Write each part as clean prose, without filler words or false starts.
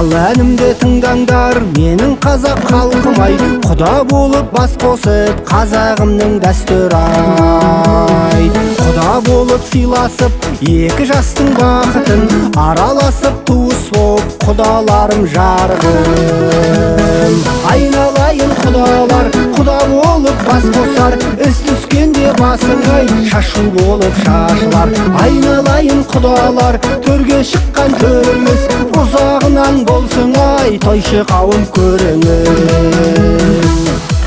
ал әнімді тыңдаңдар менің қазақ халқым-ай, құда болып бас қосып қазағымның дәстүр-ай. Құда болып сыйласып екі жастың бақытын, араласып туыс боп құдаларым жарығым. Айналайын құдалар, құда болып бас қосар, іс түскенде басың-ай, шашу болып шашылар. Айналайын құдалар, төрге шыққан төріңіз ұзағынан болсын-ай, тойшы қауым көріңіз.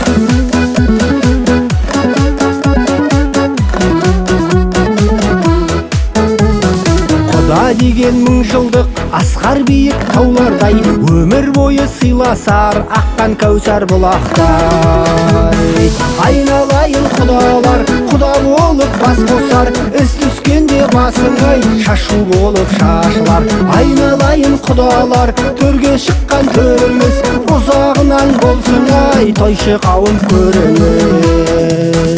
Құда деген мың жылдық асқар биік таулардай, өмір бойы сыйласар аққан кәусар бұлақтай. Айналайын құдалар, құда болып бас қосар, іс түскенде басың-ай, шашу болып шашылар. Айналайын құдалар, төрге шыққан төріңіз ұзағынан болсын-ай, тойшы қауым көріңіз.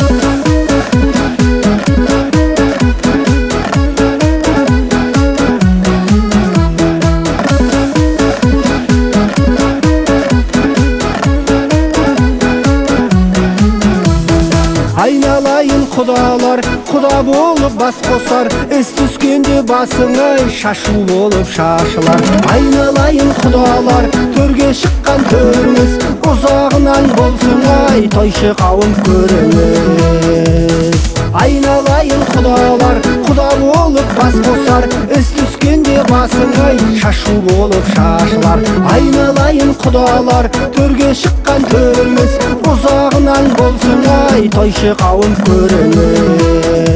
Айналайын құдалар, құда болып бас қосар, іс түскенде басың-ай, шашу болып шашылар. Айналайын құдалар, төрге шыққан төріңіз ұзағынан болсын-ай, тойшы қауым көріңіз. Айналайын құдалар, құда болып бас қосар, іс түскенде басың-ай, шашу болып шашылар. Айналайын құдалар, төрге шыққан төріңіз ұзағынан болсын-ай, тойшы қауым көріңіз.